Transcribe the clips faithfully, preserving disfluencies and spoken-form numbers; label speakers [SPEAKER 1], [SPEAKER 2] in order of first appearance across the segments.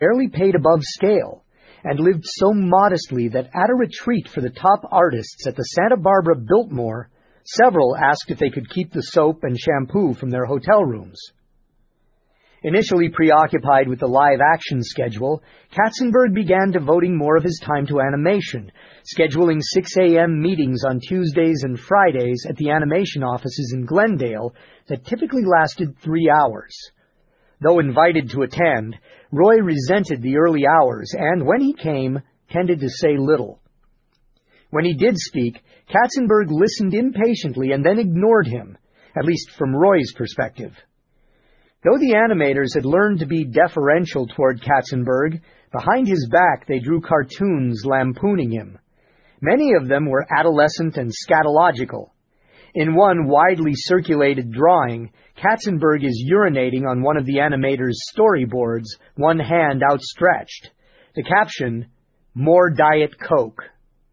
[SPEAKER 1] barely paid above scale, and lived so modestly that at a retreat for the top artists at the Santa Barbara Biltmore, several asked if they could keep the soap and shampoo from their hotel rooms. Initially preoccupied with the live-action schedule, Katzenberg began devoting more of his time to animation, scheduling six a.m. meetings on Tuesdays and Fridays at the animation offices in Glendale that typically lasted three hours. Though invited to attend, Roy resented the early hours and, when he came, tended to say little. When he did speak, Katzenberg listened impatiently and then ignored him, at least from Roy's perspective. Though the animators had learned to be deferential toward Katzenberg, behind his back they drew cartoons lampooning him. Many of them were adolescent and scatological. In one widely circulated drawing, Katzenberg is urinating on one of the animator's storyboards, one hand outstretched. The caption, "More Diet Coke."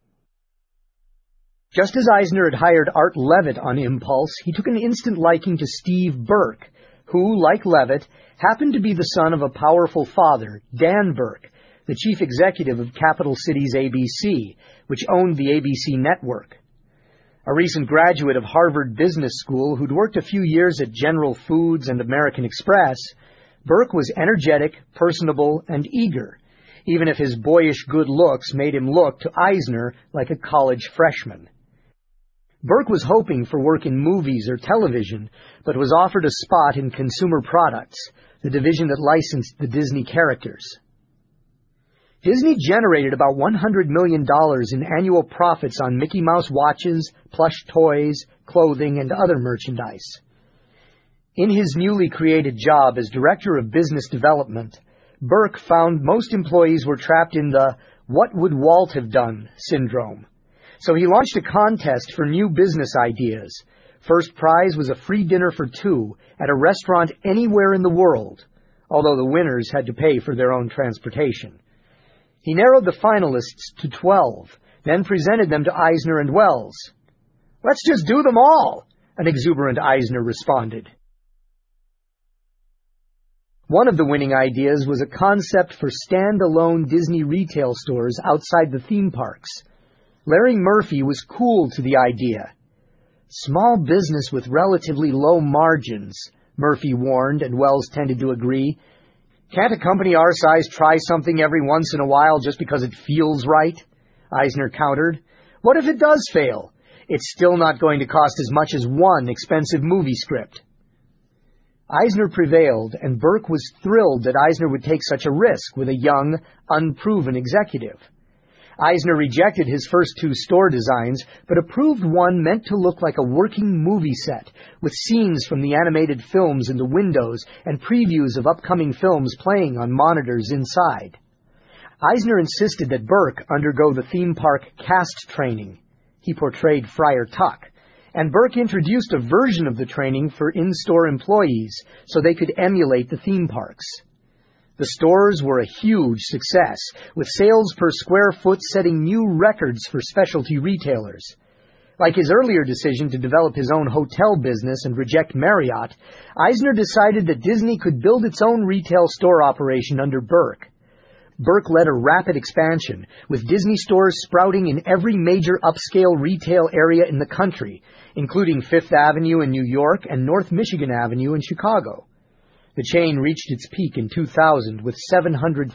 [SPEAKER 1] Just as Eisner had hired Art Levitt on impulse, he took an instant liking to Steve Burke, who, like Levitt, happened to be the son of a powerful father, Dan Burke, the chief executive of Capital Cities A B C, which owned the A B C network. A recent graduate of Harvard Business School who'd worked a few years at General Foods and American Express, Burke was energetic, personable, and eager, even if his boyish good looks made him look to Eisner like a college freshman. Burke was hoping for work in movies or television, but was offered a spot in Consumer Products, the division that licensed the Disney characters. Disney generated about one hundred million dollars in annual profits on Mickey Mouse watches, plush toys, clothing, and other merchandise. In his newly created job as Director of Business Development, Burke found most employees were trapped in the "what would Walt have done" syndrome. So he launched a contest for new business ideas. First prize was a free dinner for two at a restaurant anywhere in the world, although the winners had to pay for their own transportation. He narrowed the finalists to twelve, then presented them to Eisner and Wells. "Let's just do them all," an exuberant Eisner responded. One of the winning ideas was a concept for stand-alone Disney retail stores outside the theme parks. Larry Murphy was cool to the idea. "Small business with relatively low margins," Murphy warned, and Wells tended to agree. "Can't a company our size try something every once in a while just because it feels right?" Eisner countered. "What if it does fail? It's still not going to cost as much as one expensive movie script." Eisner prevailed, and Burke was thrilled that Eisner would take such a risk with a young, unproven executive. Eisner rejected his first two store designs, but approved one meant to look like a working movie set, with scenes from the animated films in the windows and previews of upcoming films playing on monitors inside. Eisner insisted that Burke undergo the theme park cast training. He portrayed Friar Tuck, and Burke introduced a version of the training for in-store employees so they could emulate the theme parks. The stores were a huge success, with sales per square foot setting new records for specialty retailers. Like his earlier decision to develop his own hotel business and reject Marriott, Eisner decided that Disney could build its own retail store operation under Burke. Burke led a rapid expansion, with Disney stores sprouting in every major upscale retail area in the country, including Fifth Avenue in New York and North Michigan Avenue in Chicago. The chain reached its peak in two thousand with seven hundred